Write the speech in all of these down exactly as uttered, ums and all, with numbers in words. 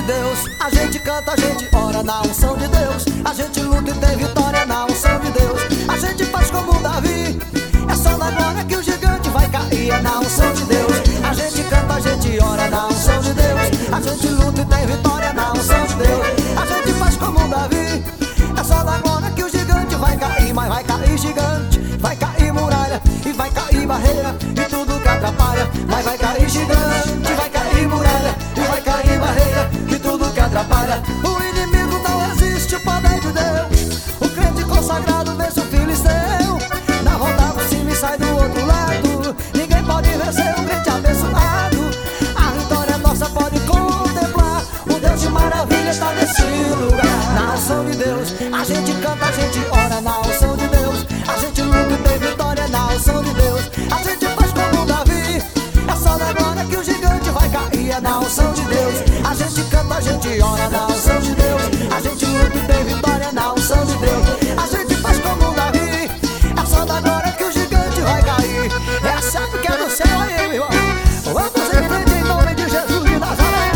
Deus, a gente canta, a gente ora na unção de Deus. A gente luta e tem vitória na unção de Deus. A gente faz como Davi, é só na glória que o gigante vai cair, é na unção de Deus. A gente canta, a gente ora na unção de Deus. A gente luta e tem vitória na unção de Deus. A gente faz como Davi, é só na glória que o gigante vai cair. Mas vai cair gigante, vai cair muralha e vai cair barreira e tudo que atrapalha. Mas vai cair gigante, vai cair muralha e vai cair barreira e tudo que atrapalha. O inimigo não existe, o poder de Deus. O crente consagrado vence o filisteu. Na volta por cima e sai do outro lado. Ninguém pode vencer o crente abençoado. A vitória nossa pode contemplar. O Deus de maravilha está nesse lugar. Na unção de Deus, a gente canta, a gente ora na unção de Deus. A gente luta e tem vitória na unção de Deus. A gente faz como Davi, é só na glória que o gigante vai cair, é na unção de Deus. A gente canta, a gente ora na unção de Deus. A gente luta e tem vitória na unção de Deus. A gente faz como Davi, é só na glória que o gigante vai cair. Recebe que é do céu aí, meu irmão. Vamos em frente em nome de Jesus de Nazaré.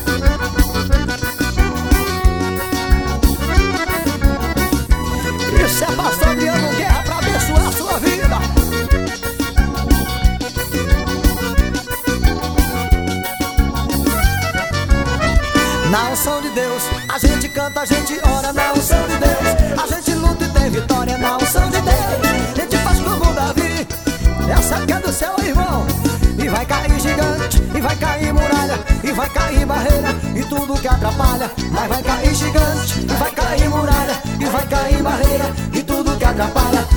Isso é pastor Adriano Guerra pra abençoar a sua vida. Na unção de Deus, a gente canta, a gente ora na unção de Deus. A gente luta e tem vitória na unção de Deus. A gente faz como Davi, essa que é do céu, irmão. E vai cair gigante, e vai cair muralha, e vai cair barreira e tudo que atrapalha. Mas vai cair gigante, e vai cair muralha, e vai cair barreira e tudo que atrapalha.